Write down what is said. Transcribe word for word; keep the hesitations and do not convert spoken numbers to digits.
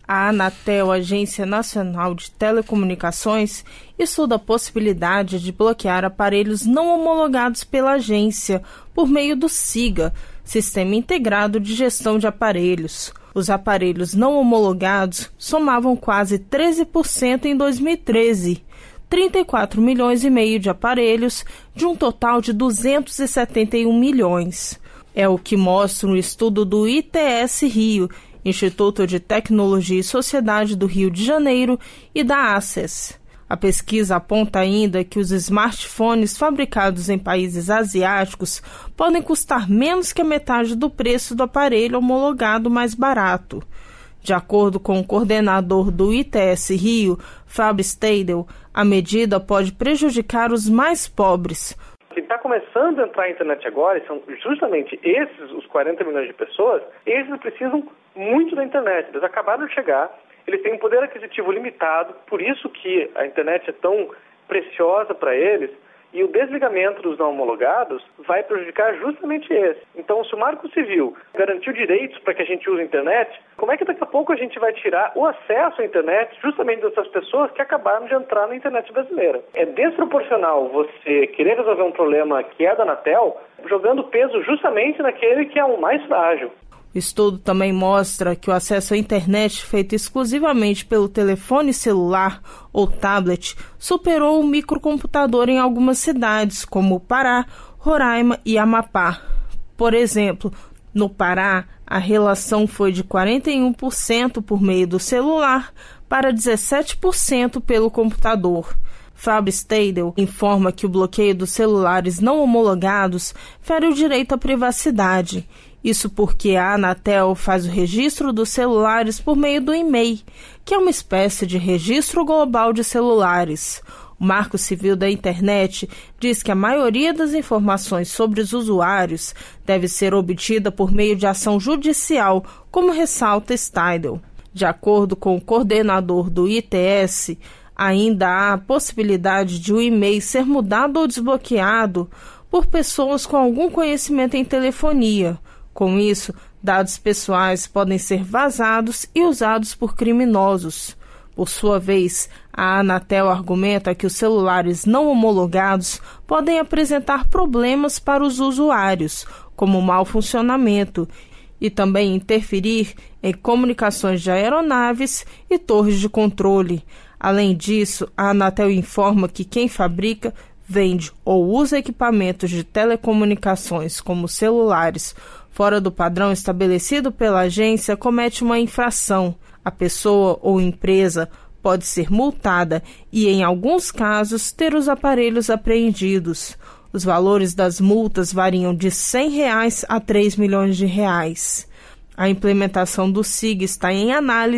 A Anatel, Agência Nacional de Telecomunicações, estuda a possibilidade de bloquear aparelhos não homologados pela agência por meio do SIGA, Sistema Integrado de Gestão de Aparelhos. Os aparelhos não homologados somavam quase treze por cento em dois mil e treze, trinta e quatro milhões e meio de aparelhos, de um total de duzentos e setenta e um milhões. É o que mostra um estudo do I T S Rio, Instituto de Tecnologia e Sociedade do Rio de Janeiro, e da Access. A pesquisa aponta ainda que os smartphones fabricados em países asiáticos podem custar menos que a metade do preço do aparelho homologado mais barato. De acordo com o coordenador do I T S Rio, Fábio Steidel, a medida pode prejudicar os mais pobres. Quem está começando a entrar na internet agora, e são justamente esses, os quarenta milhões de pessoas, eles precisam muito da internet. Eles acabaram de chegar, eles têm um poder aquisitivo limitado, por isso que a internet é tão preciosa para eles, e o desligamento dos não homologados vai prejudicar justamente esse. Então, se o Marco Civil garantiu direitos para que a gente use a internet, como é que daqui a pouco a gente vai tirar o acesso à internet justamente dessas pessoas que acabaram de entrar na internet brasileira? É desproporcional você querer resolver um problema que é da Anatel, jogando peso justamente naquele que é o mais frágil. O estudo também mostra que o acesso à internet feito exclusivamente pelo telefone celular ou tablet superou o microcomputador em algumas cidades, como Pará, Roraima e Amapá. Por exemplo, no Pará, a relação foi de quarenta e um por cento por meio do celular para dezessete por cento pelo computador. Fábio Steidel informa que o bloqueio dos celulares não homologados fere o direito à privacidade. Isso porque a Anatel faz o registro dos celulares por meio do e-mail, que é uma espécie de registro global de celulares. O Marco Civil da Internet diz que a maioria das informações sobre os usuários deve ser obtida por meio de ação judicial, como ressalta Steidel. De acordo com o coordenador do I T S, ainda há a possibilidade de o e-mail ser mudado ou desbloqueado por pessoas com algum conhecimento em telefonia. Com isso, dados pessoais podem ser vazados e usados por criminosos. Por sua vez, a Anatel argumenta que os celulares não homologados podem apresentar problemas para os usuários, como mau funcionamento, e também interferir em comunicações de aeronaves e torres de controle. Além disso, a Anatel informa que quem fabrica, vende ou usa equipamentos de telecomunicações como celulares fora do padrão estabelecido pela agência comete uma infração. A pessoa ou empresa pode ser multada e, em alguns casos, ter os aparelhos apreendidos. Os valores das multas variam de cem reais a três milhões de reais. A implementação do SIGA está em análise